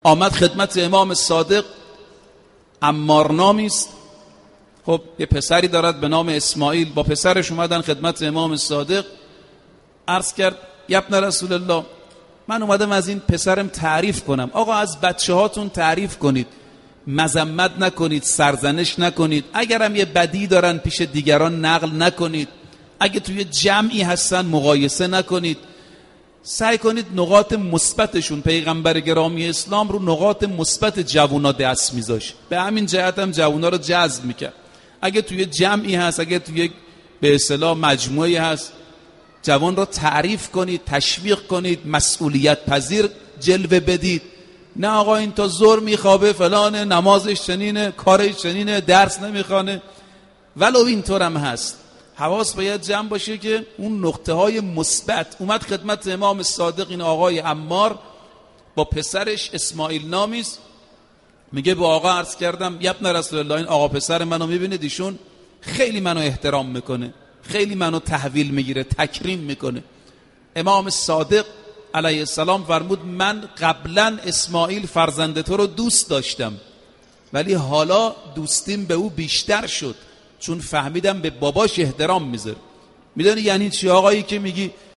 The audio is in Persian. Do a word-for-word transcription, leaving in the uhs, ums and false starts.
آمد خدمت امام صادق. عمار نامی است. خب یه پسری دارد به نام اسماعیل، با پسرش اومدن خدمت امام صادق. عرض کرد یبن رسول الله، من اومدم از این پسرم تعریف کنم. آقا از بچه هاتون تعریف کنید، مذمت نکنید، سرزنش نکنید، اگرم یه بدی دارن پیش دیگران نقل نکنید، اگه توی جمعی هستن مقایسه نکنید، سعی کنید نقاط مثبتشون. پیغمبر گرامی اسلام رو نقاط مثبت جوونا دست میذاشت، به همین جهت هم جوونا رو جذب میکرد. اگه توی جمعی هست، اگه توی به اصطلاح مجموعی هست، جوان رو تعریف کنید، تشویق کنید، مسئولیت پذیر جلوه بدید. نه آقا این تا ظهر میخوابه، فلانه، نمازش چنینه، کارش چنینه، درس نمیخوانه. ولو اینطورم هست، حواس باید جمع باشه که اون نقطه های مثبت. اومد خدمت امام صادق این آقای عمار با پسرش اسماعیل نامیست. میگه به آقا عرض کردم یبن رسول الله، این آقا پسر منو میبینید، ایشون خیلی منو احترام میکنه، خیلی منو تحویل میگیره، تکریم میکنه. امام صادق علیه السلام فرمود من قبلا اسماعیل فرزند تو رو دوست داشتم، ولی حالا دوستیم به او بیشتر شد، چون فهمیدم به باباش احترام میذاره. میدونی یعنی چی آقایی که میگی